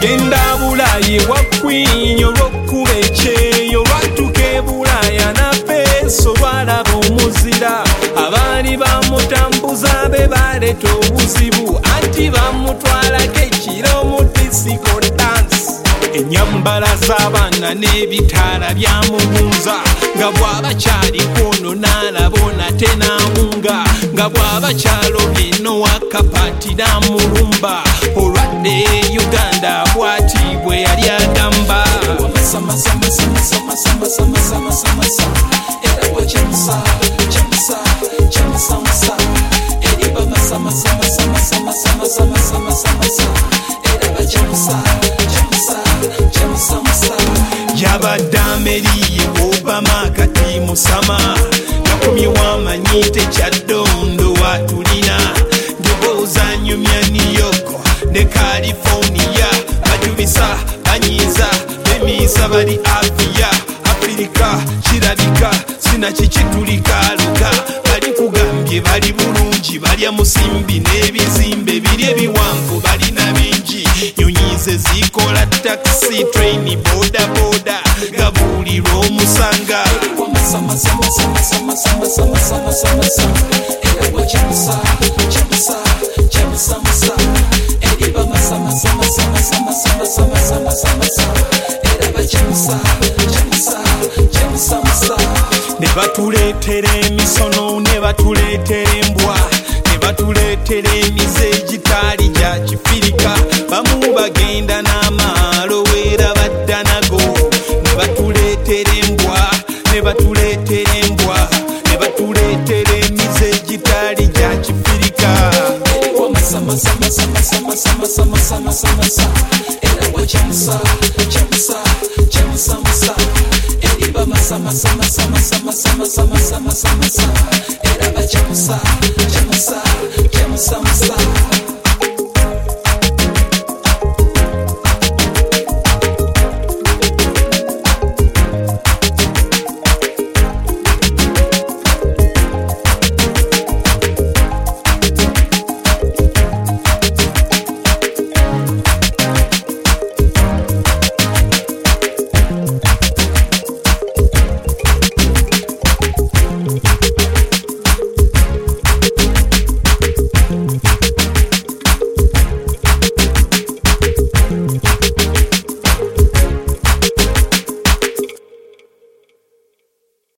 yagenda Bulaaya wakwinyo olw'okkuba ekyeyo lwatuka e Bulaaya n'apeeso lwalaba omuzira abaali bamutambuza be baleeta obuzibu anti bamutwalako ekiro mu disiko dance ennyambala z'abaana n'ebitaala byamuwunza nga bw'aba kyaliko ono n'alabo nate n'amunga nga bw'aba kyalobye no wakapati n'amulumba olwadde Uganda bw'ati bwe yali agamba yabadde Ameriye Obama kati musama nakumyewo amanyi tekyaddondo watulina ndowooza nyumya New York ne California bajubisa banyiiza bemiisa bali Afirika kirabika sinakikitulikaluka bali kugambye bali bulungi balya musimbi n'ebizimbe biri ebiwanvu balina bingi nyonyize zikola taxi train boda boda gabulirwa omusanga ne batuleetera emisono ne batuleetera embwa ne batuleetera emize egitaali gya Kifirika bamu bagenda n'amaalo weera badda nago ne batuleetera embwa ne batuleetera embwa ne batuleetera emize egitaali gya Kifirika Era